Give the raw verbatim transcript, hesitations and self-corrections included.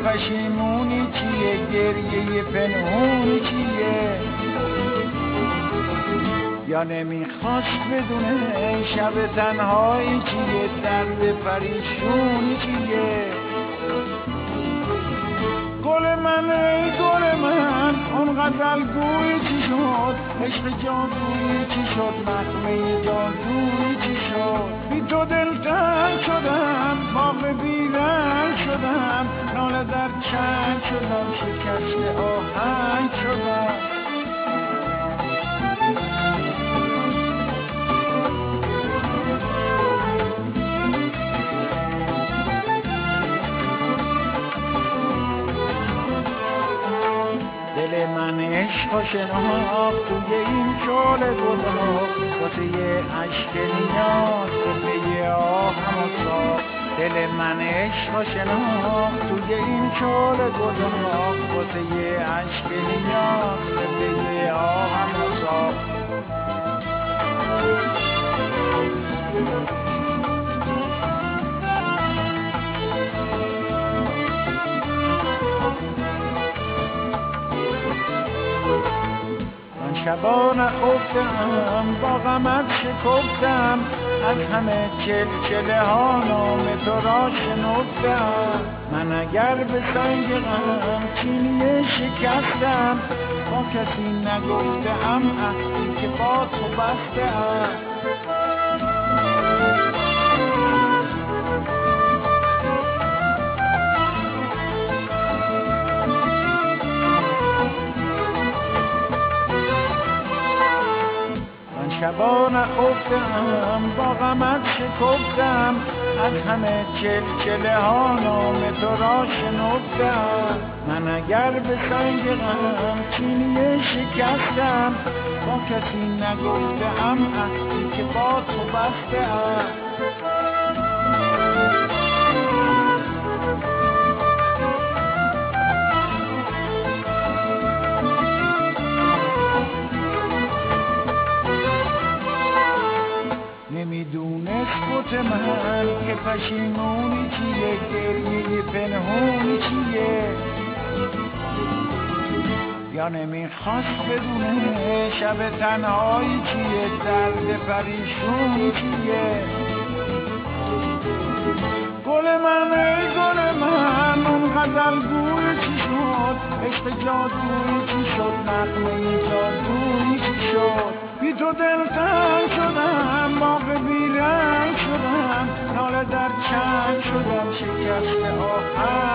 پشیمونی چیه، گریه پنهونی چیه؟ یا نمیخواست بدونه شب تنهایی چیه، درد پریشونی چیه؟ گل من ای گل من، اون غزل گوی چی شد؟ عشق جادویی چی شد؟ نغمه جادویی چی شد؟ بی تو دلتنگ شدم، باغ بیرنگ شدم، ناله در چنگ شدم، شکست آهنگ شدم. دل من عشق و شناخت توی این شعله گداخت، واسه یه عشق نیاز به پی آهم و ساخت. دل من عشق و شناخت توی این شعله گداخت، واسه یه عشق نیاز به پی آهم و ساخت. شبا نخفتم، با غمت شکفتم، از همه چلچله ها نام تو را شنفتم. من اگر به سنگ غم چینی شکستم، با کسی نگفتم عهدی که با تو بستم. شبا نخفتم، با غمت شکفتم، از همه چلچله ها نام تو را شنفتم. من اگر به سنگ غم چینی شکستم، با کسی نگفتم عهدی که با تو بستم. نمیدونست بوت من که پشیمونی چیه، گریه پنهونی چیه؟ یا نمیخواست بدونه شب تنهایی چیه، درد پریشونی چیه؟ گل من ای گل من، اون غزل گوی چی شد؟ عشق جادویی چی شد؟ نغمه جادویی چی شد؟ بی تو دلتنگ شدم، باغ بیرنگ شدم، ناله در چنگ شدم، شکست آهنگ